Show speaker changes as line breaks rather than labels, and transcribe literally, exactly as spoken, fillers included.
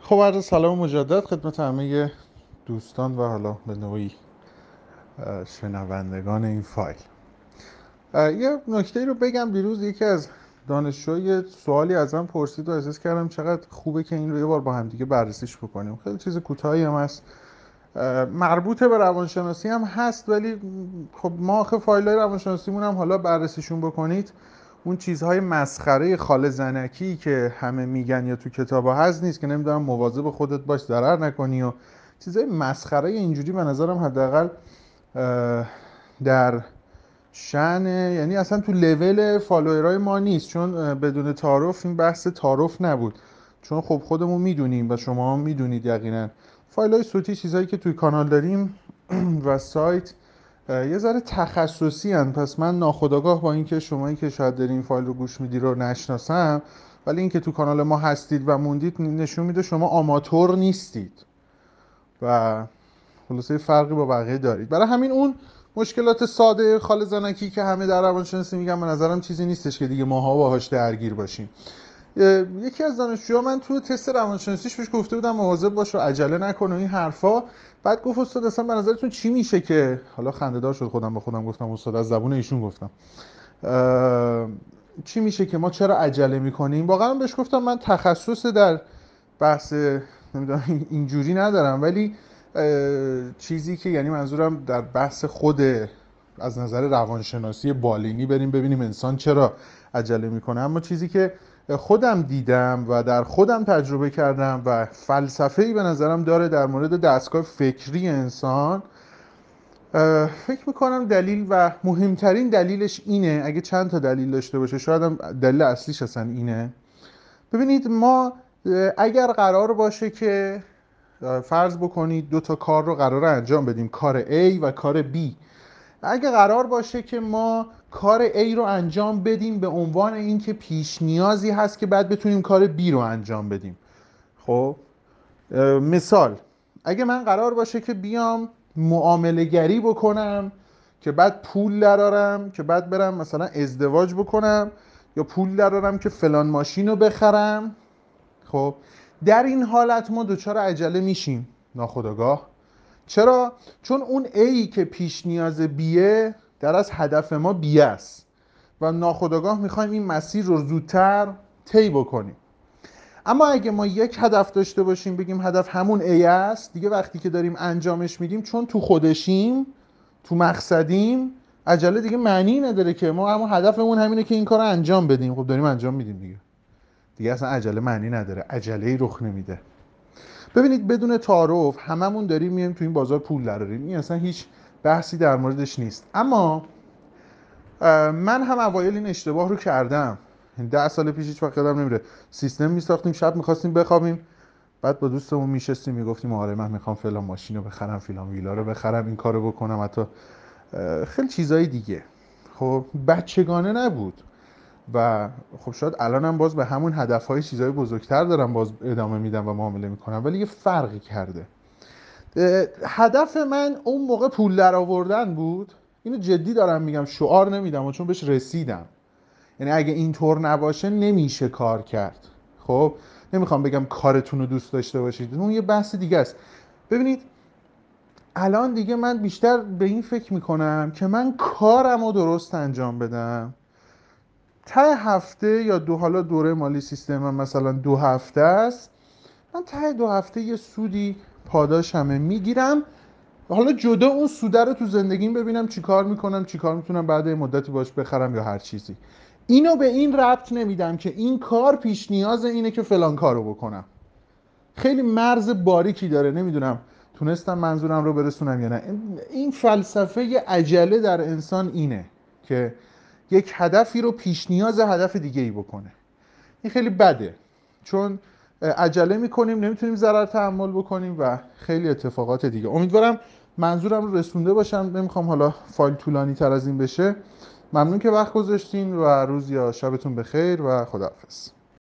خب عرض سلام مجدد خدمت همه دوستان و حالا به نوعی شنوندگان این فایل. یه نکته رو بگم. دیروز یکی از دانشجوی سوالی ازم پرسید و احساس کردم چقدر خوبه که این رو یه بار با هم دیگه بررسیش بکنیم. خیلی چیز کوتاهی هم هست، مربوط به روانشناسی هم هست، ولی خب ما آخه فایل‌های روانشناسیمون هم حالا بررسیشون بکنید اون چیزهای مسخره خاله زنکی که همه میگن یا تو کتابا هست نیست که نمیدونم مواظب خودت باش ضرر نکنی و چیزهای مسخره اینجوری به نظرم حداقل در شأن، یعنی اصلا تو لول فالوورای ما نیست، چون بدون تعارف این بحث تعارف نبود، چون خب خودمون میدونیم و شما هم میدونید یقینا فایل‌های صوتی چیزایی که توی کانال داریم و سایت یه ذره تخصصی هن. پس من ناخودآگاه با اینکه شمایی که شاید دارین این فایل رو گوش میدی رو نشناسم، ولی اینکه تو کانال ما هستید و موندید نشون میده شما آماتور نیستید و خلاصه فرقی با بقیه دارید. برای همین اون مشکلات ساده خاله زنکی که همه در روانشناسی میگن به نظرم چیزی نیستش که دیگه ماها باهاش درگیر باشیم. یکی از دانشجوها من تو تست روانشناسیش بهش گفته بودم مواظب باش و عجله نکن و این حرفا، بعد گفت استاد اصلا به نظرتون چی میشه که، حالا خنده‌دار شد خودم به خودم گفتم استاد از زبون ایشون گفتم، چی میشه که ما چرا عجله میکنیم. واقعا بهش گفتم من تخصص در بحث نمیدونم اینجوری ندارم، ولی چیزی که یعنی منظورم در بحث خود از نظر روانشناسی بالینی بریم ببینیم انسان چرا عجله میکنه، اما چیزی که خودم دیدم و در خودم تجربه کردم و فلسفه‌ای به نظرم داره در مورد دستگاه فکری انسان، فکر میکنم دلیل و مهمترین دلیلش اینه، اگه چند تا دلیل داشته باشه شاید هم دلیل اصلیش اصلا اینه. ببینید ما اگر قرار باشه که فرض بکنید دو تا کار رو قرار انجام بدیم، کار A و کار B، اگه قرار باشه که ما کار A رو انجام بدیم به عنوان اینکه پیش نیازی هست که بعد بتونیم کار B رو انجام بدیم، خب مثال اگه من قرار باشه که بیام معامله گری بکنم که بعد پول درارم که بعد برم مثلا ازدواج بکنم، یا پول درارم که فلان ماشین رو بخرم، خب در این حالت ما دوچار عجله میشیم ناخودآگاه. چرا؟ چون اون A که پیش نیاز بیه در از هدف ما بیه است و ناخودآگاه میخوایم این مسیر رو زودتر طی بکنیم. اما اگه ما یک هدف داشته باشیم بگیم هدف همون A است، دیگه وقتی که داریم انجامش میدیم چون تو خودشیم تو مقصدیم عجله دیگه معنی نداره که ما همون هدفمون همینه که این کار رو انجام بدیم، خب داریم انجام میدیم دیگه دیگه اصلا عجله معنی نداره، عجله‌ای رخ نمیده. ببینید بدون تعارف هممون داریم میایم تو این بازار پول دراریم، این اصلا هیچ بحثی در موردش نیست. اما من هم اوایل این اشتباه رو کردم، ده سال پیش هیچ وقت یادم نمیره سیستم میساختیم، شب میخواستیم بخوابیم، بعد با دوستمون میشستیم میگفتیم آره من میخوام فلان ماشین رو بخرم فلان ویلا رو بخرم این کارو بکنم، حتی خیلی چیزای دیگه. خب بچگانه نبود و خب شاید الانم باز به همون هدفهای چیزای بزرگتر دارم باز ادامه میدم و معامله میکنم، ولی یه فرقی کرده. هدف من اون موقع پول در آوردن بود، اینو جدی دارم میگم، شعار نمیدم و چون بهش رسیدم، یعنی اگه اینطور نباشه نمیشه کار کرد. خب نمیخوام بگم کارتون رو دوست داشته باشید، اون یه بحث دیگه است. ببینید الان دیگه من بیشتر به این فکر میکنم که من کارم رو درست انجام بدم، ته هفته یا دو، حالا دوره مالی سیستم من مثلا دو هفته است، من ته دو هفته یه سودی پاداش همه میگیرم، حالا جدا اون سوده رو تو زندگیم ببینم چی کار میکنم، چی کار میتونم بعد مدتی باش بخرم یا هر چیزی. اینو به این ربط نمیدم که این کار پیش نیاز اینه که فلان کارو بکنم. خیلی مرز باریکی داره، نمیدونم تونستم منظورم رو برسونم یا نه. این فلسفه عجله در انسان اینه که یک هدفی رو پیش نیاز هدف دیگه ای بکنه. این خیلی بده، چون عجله میکنیم نمیتونیم ضرر تحمل بکنیم و خیلی اتفاقات دیگه. امیدوارم منظورم رو رسونده باشم، نمیخوام حالا فایل طولانی تر از این بشه. ممنون که وقت گذاشتین و روز یا شبتون بخیر و خداحافظ.